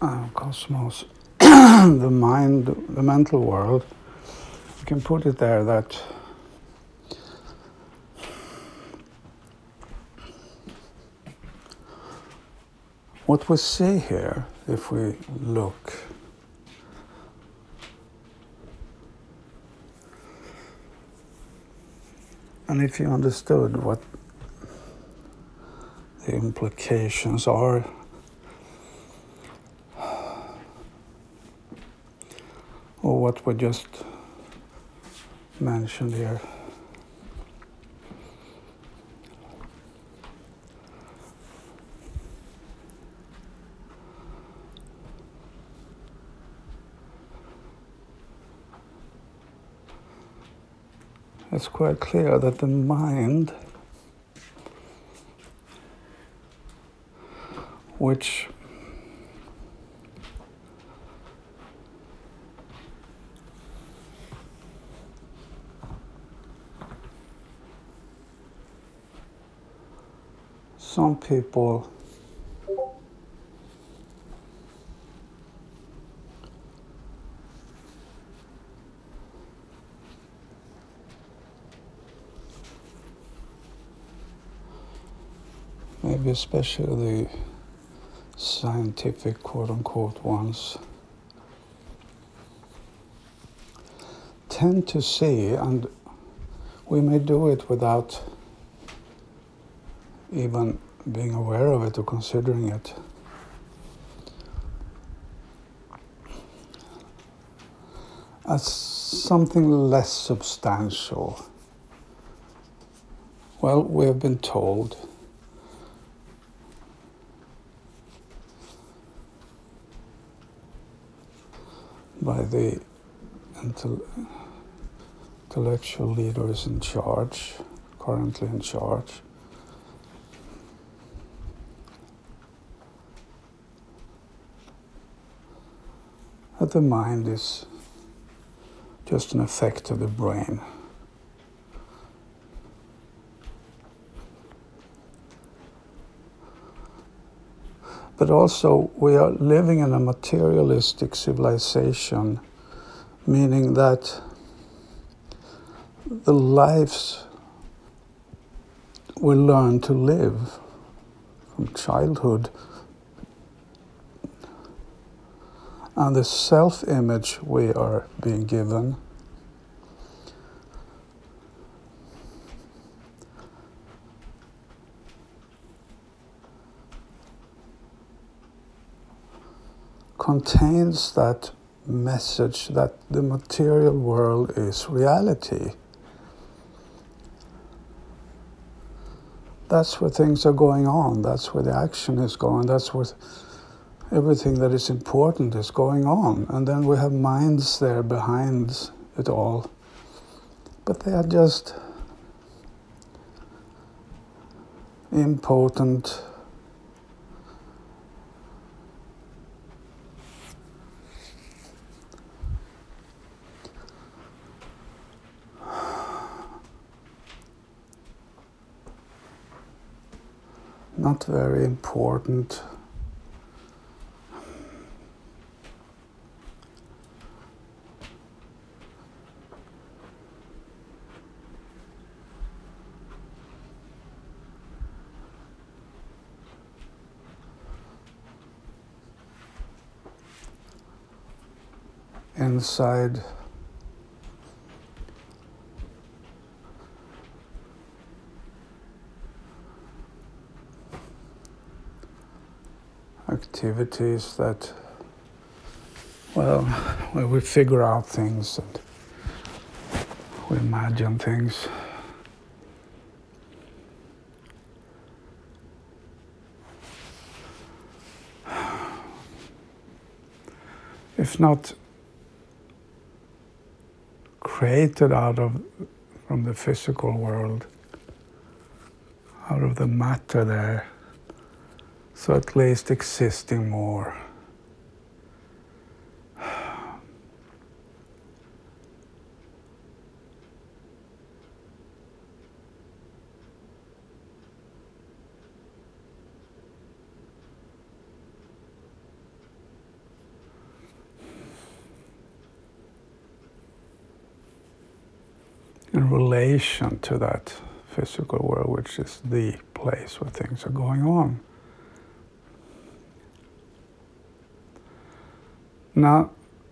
cosmos, the mind, the mental world, we can put it there that what we see here, if we look, and if you understood what the implications are, or what we just mentioned here, it's quite clear that the mind, which some people maybe especially the scientific quote-unquote ones, tend to see, and we may do it without even being aware of it or considering it, as something less substantial. Well, we have been told by the intellectual leaders in charge, currently in charge, that the mind is just an effect of the brain. But also, we are living in a materialistic civilization, meaning that the lives we learn to live from childhood and the self-image we are being given contains that message that the material world is reality. That's where things are going on, that's where the action is going, that's where everything that is important is going on. And then we have minds there behind it all. But they are just impotent, not very important. Inside activities that, well, where we figure out things and we imagine things. If not created from the physical world, out of the matter there, so at least existing more. in relation to that physical world, which is the place where things are going on. Now,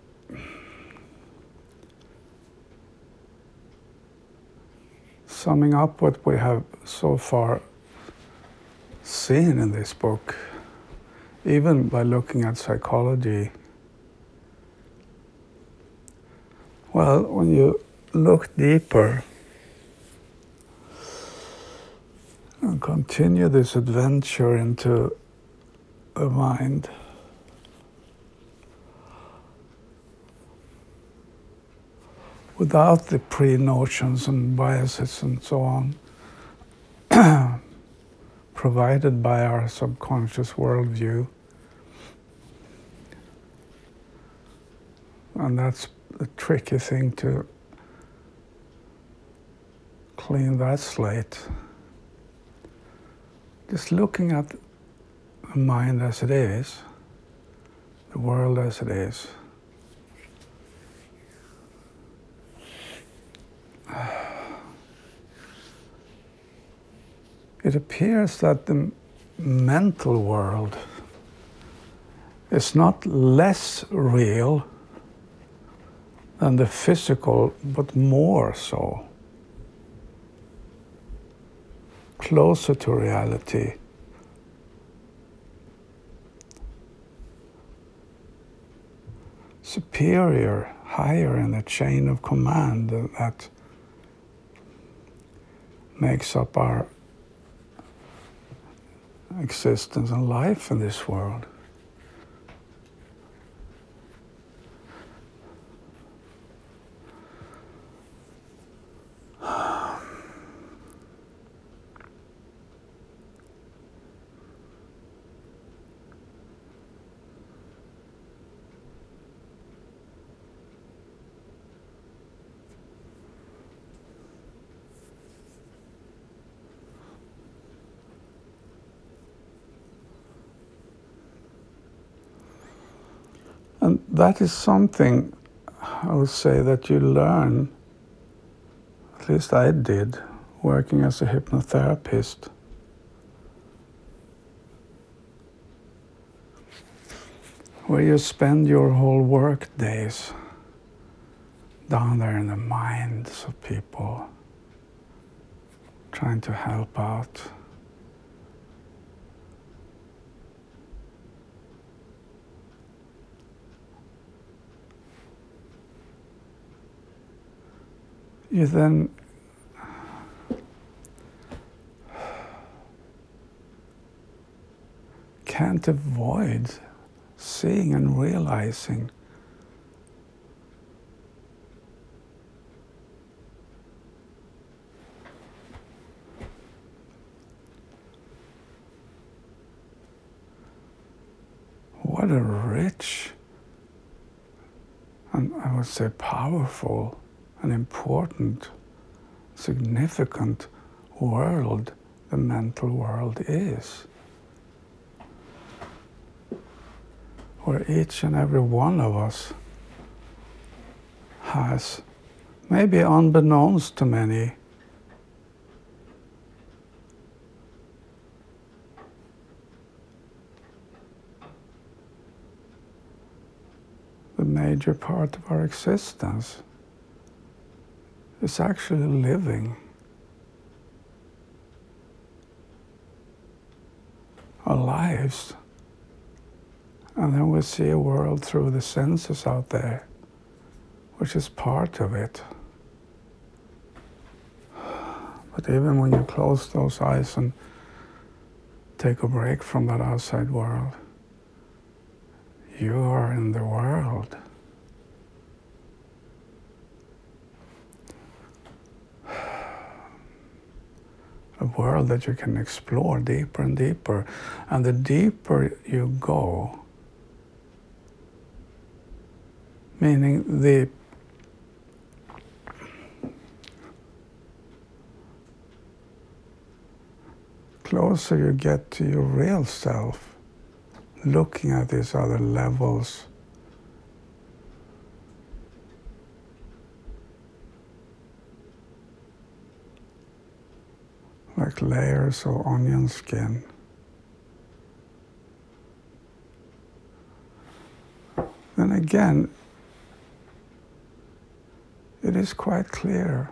summing up what we have so far seen in this book, even by looking at psychology, well, when you look deeper and continue this adventure into the mind, without the pre-notions and biases and so on provided by our subconscious worldview. And that's the tricky thing, to clean that slate. Just looking at the mind as it is, the world as it is. It appears that the mental world is not less real than the physical, but more so. Closer to reality. Superior, higher in the chain of command that makes up our existence and life in this world. And that is something, I would say, that you learn, at least I did, working as a hypnotherapist. Where you spend your whole work days down there in the minds of people, trying to help out. You then can't avoid seeing and realizing what a rich and, I would say, powerful and important, significant world the mental world is. Where each and every one of us has, maybe unbeknownst to many, the major part of our existence is actually living our lives. And then we see a world through the senses out there, which is part of it. But even when you close those eyes and take a break from that outside world, you are in the world. A world that you can explore deeper and deeper. And the deeper you go, meaning the closer you get to your real self, looking at these other levels, like layers of onion skin. Then again, it is quite clear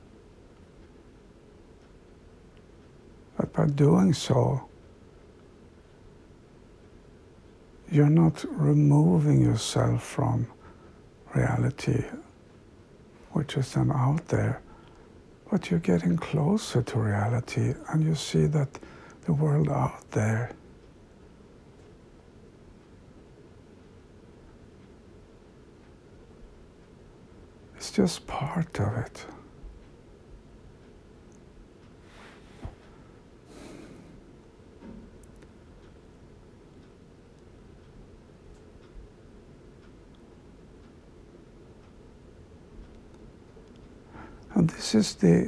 that by doing so, you're not removing yourself from reality, which is then out there, but you're getting closer to reality, and you see that the world out there is just part of it. And this is the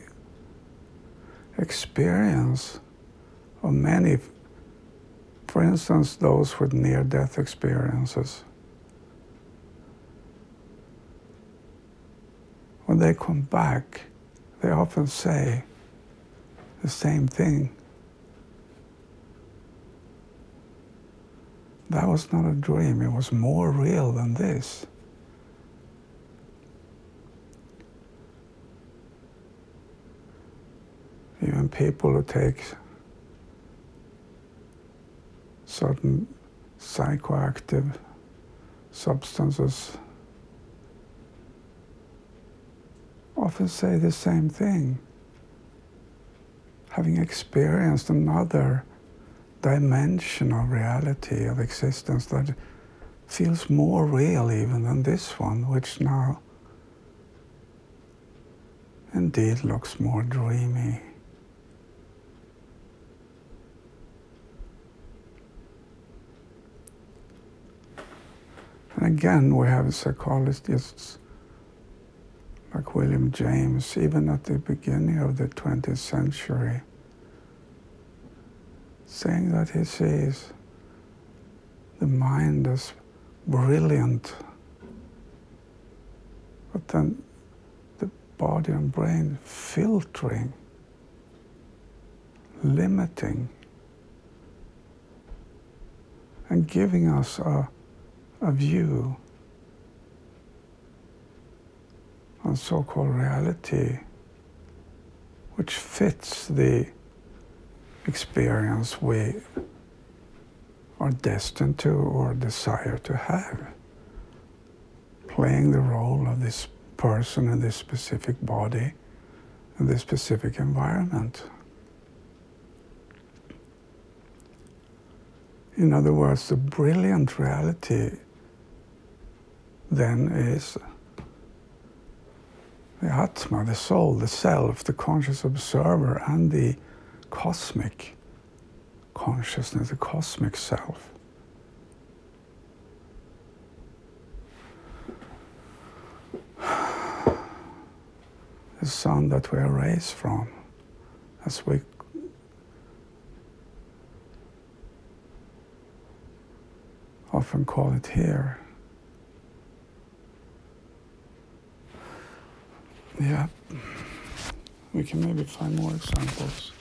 experience of many, for instance, those with near-death experiences. When they come back, they often say the same thing. That was not a dream, it was more real than this. Even people who take certain psychoactive substances often say the same thing, having experienced another dimension of reality, of existence that feels more real even than this one, which now indeed looks more dreamy. And again, we have psychologists like William James, even at the beginning of the 20th century, saying that he sees the mind as brilliant, but then the body and brain filtering, limiting, and giving us a view on so-called reality which fits the experience we are destined to or desire to have, playing the role of this person in this specific body in this specific environment. In other words, the brilliant reality then is the Atma, the soul, the self, the conscious observer, and the cosmic consciousness, the cosmic self. The sun that we are raised from, as we often call it here. Yeah, we can maybe find more examples.